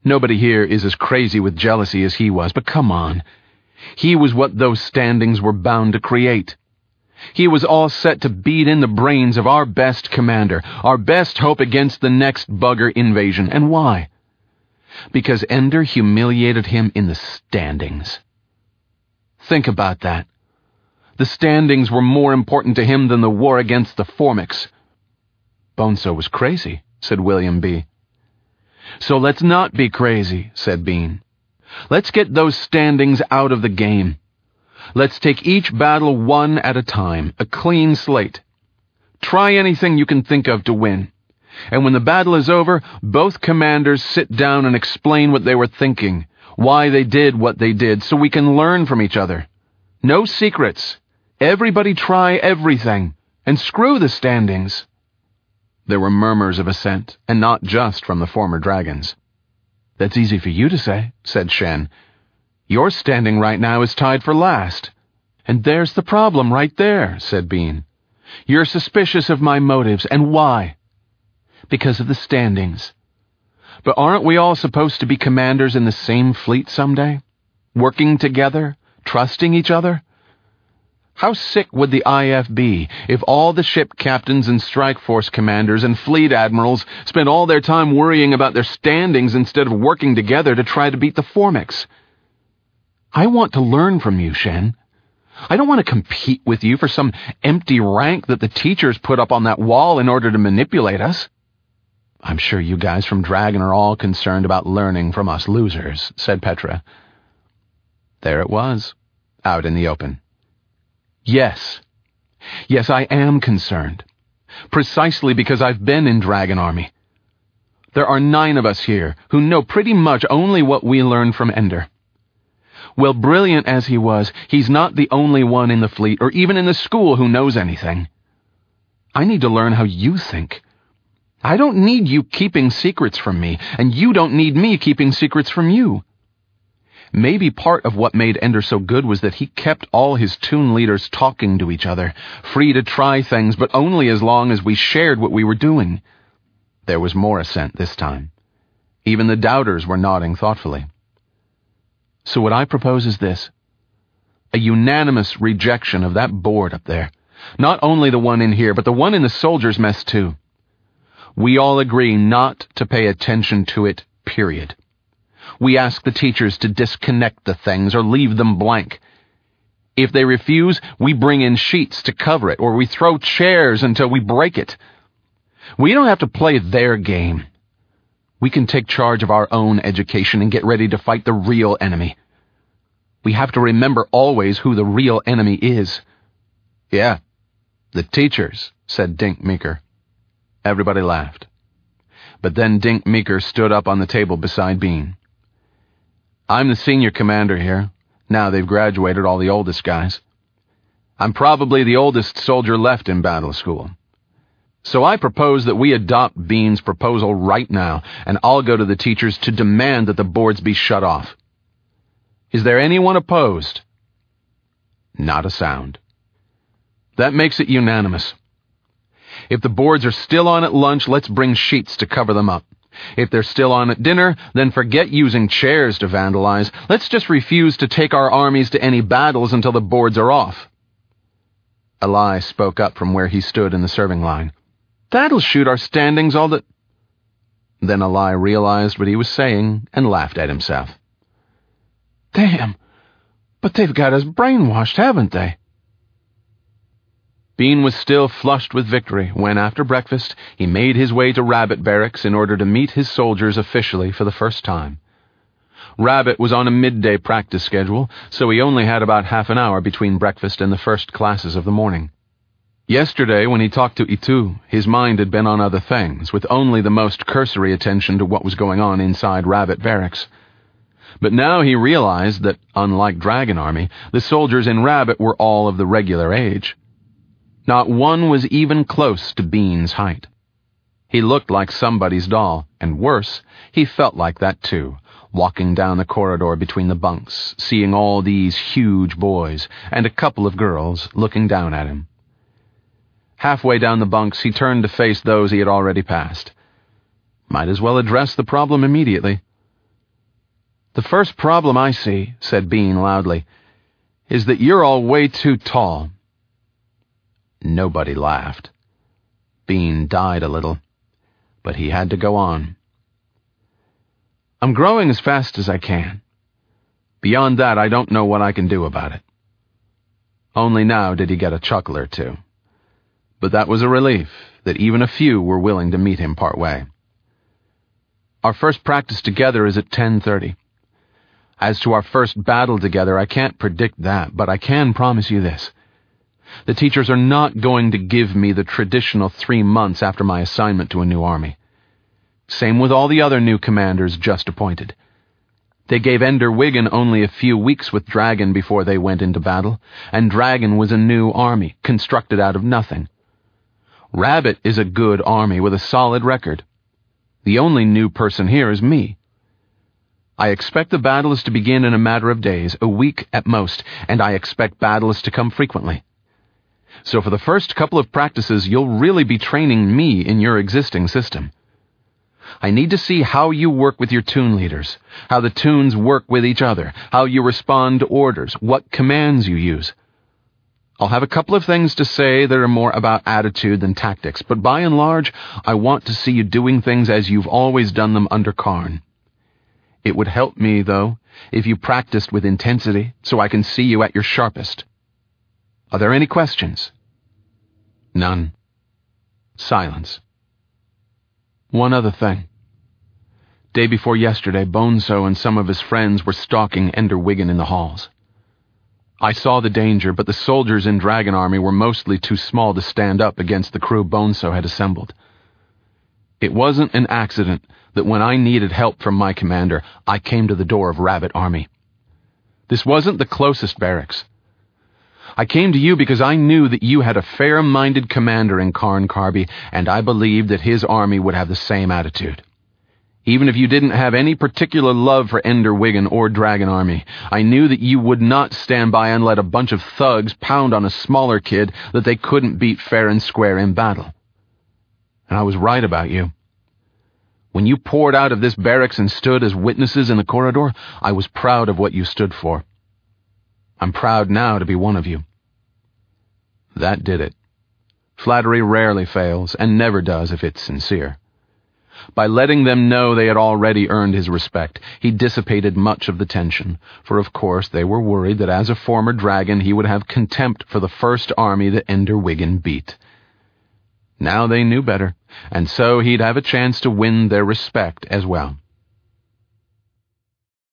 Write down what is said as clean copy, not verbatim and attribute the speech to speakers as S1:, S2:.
S1: Nobody here is as crazy with jealousy as he was, but come on. He was what those standings were bound to create. He was all set to beat in the brains of our best commander, our best hope against the next bugger invasion. And why? Because Ender humiliated him in the standings. Think about that. The standings were more important to him than the war against the Formics. Bonzo was crazy, said William B. So let's not be crazy, said Bean. Let's get those standings out of the game. Let's take each battle one at a time, a clean slate. Try anything you can think of to win. And when the battle is over, both commanders sit down and explain what they were thinking, why they did what they did, so we can learn from each other. No secrets. Everybody try everything, and screw the standings. There were murmurs of assent, and not just from the former dragons. That's easy for you to say, said Shen. Your standing right now is tied for last. And there's the problem right there, said Bean. You're suspicious of my motives, and why? Because of the standings. But aren't we all supposed to be commanders in the same fleet someday? Working together, trusting each other? How sick would the IF be if all the ship captains and strike force commanders and fleet admirals spent all their time worrying about their standings instead of working together to try to beat the Formics? I want to learn from you, Shen. I don't want to compete with you for some empty rank that the teachers put up on that wall in order to manipulate us. I'm sure you guys from Dragon are all concerned about learning from us losers, said Petra. There it was, out in the open. Yes, I am concerned. Precisely because I've been in Dragon Army. There are 9 of us here who know pretty much only what we learned from Ender. Well, brilliant as he was, he's not the only one in the fleet or even in the school who knows anything. I need to learn how you think. I don't need you keeping secrets from me, and you don't need me keeping secrets from you. Maybe part of what made Ender so good was that he kept all his toon leaders talking to each other, free to try things, but only as long as we shared what we were doing. There was more assent this time. Even the doubters were nodding thoughtfully. So what I propose is this. A unanimous rejection of that board up there. Not only the one in here, but the one in the soldiers' mess too. We all agree not to pay attention to it, period. We ask the teachers to disconnect the things or leave them blank. If they refuse, we bring in sheets to cover it, or we throw chairs until we break it. We don't have to play their game. We can take charge of our own education and get ready to fight the real enemy. We have to remember always who the real enemy is. Yeah, the teachers, said Dink Meeker. Everybody laughed. But then Dink Meeker stood up on the table beside Bean. I'm the senior commander here. Now they've graduated all the oldest guys. I'm probably the oldest soldier left in battle school. So I propose that we adopt Bean's proposal right now, and I'll go to the teachers to demand that the boards be shut off. Is there anyone opposed? Not a sound. That makes it unanimous. If the boards are still on at lunch, let's bring sheets to cover them up. If they're still on at dinner, then forget using chairs to vandalize. Let's just refuse to take our armies to any battles until the boards are off. Eli spoke up from where he stood in the serving line. That'll shoot our standings all the... Then Eli realized what he was saying and laughed at himself. Damn, but they've got us brainwashed, haven't they? Bean was still flushed with victory when, after breakfast, he made his way to Rabbit Barracks in order to meet his soldiers officially for the first time. Rabbit was on a midday practice schedule, so he only had about half an hour between breakfast and the first classes of the morning. Yesterday, when he talked to Itu, his mind had been on other things, with only the most cursory attention to what was going on inside Rabbit Barracks. But now he realized that, unlike Dragon Army, the soldiers in Rabbit were all of the regular age. Not one was even close to Bean's height. He looked like somebody's doll, and worse, he felt like that too, walking down the corridor between the bunks, seeing all these huge boys and a couple of girls looking down at him. Halfway down the bunks, he turned to face those he had already passed. Might as well address the problem immediately. "The first problem I see," said Bean loudly, "is that you're all way too tall." Nobody laughed. Bean died a little, but he had to go on. "I'm growing as fast as I can. Beyond that, I don't know what I can do about it." Only now did he get a chuckle or two. But that was a relief that even a few were willing to meet him part way. "Our first practice together is at 10:30. As to our first battle together, I can't predict that, but I can promise you this. The teachers are not going to give me the traditional 3 months after my assignment to a new army. Same with all the other new commanders just appointed. They gave Ender Wiggin only a few weeks with Dragon before they went into battle, and Dragon was a new army, constructed out of nothing. Rabbit is a good army with a solid record. The only new person here is me. I expect the battles to begin in a matter of days, a week at most, and I expect battles to come frequently. So for the first couple of practices, you'll really be training me in your existing system. I need to see how you work with your toon leaders, how the toons work with each other, how you respond to orders, what commands you use. I'll have a couple of things to say that are more about attitude than tactics, but by and large, I want to see you doing things as you've always done them under Karn. It would help me, though, if you practiced with intensity so I can see you at your sharpest. Are there any questions?" None. Silence. "One other thing. Day before yesterday, Bonzo and some of his friends were stalking Ender Wiggin in the halls. I saw the danger, but the soldiers in Dragon Army were mostly too small to stand up against the crew Bonzo had assembled. It wasn't an accident that when I needed help from my commander, I came to the door of Rabbit Army. This wasn't the closest barracks. I came to you because I knew that you had a fair-minded commander in Karn Karbi, and I believed that his army would have the same attitude. Even if you didn't have any particular love for Ender Wiggin or Dragon Army, I knew that you would not stand by and let a bunch of thugs pound on a smaller kid that they couldn't beat fair and square in battle. And I was right about you. When you poured out of this barracks and stood as witnesses in the corridor, I was proud of what you stood for. I'm proud now to be one of you." That did it. Flattery rarely fails, and never does if it's sincere. By letting them know they had already earned his respect, he dissipated much of the tension, for of course they were worried that as a former dragon he would have contempt for the first army that Ender Wiggin beat. Now they knew better, and so he'd have a chance to win their respect as well.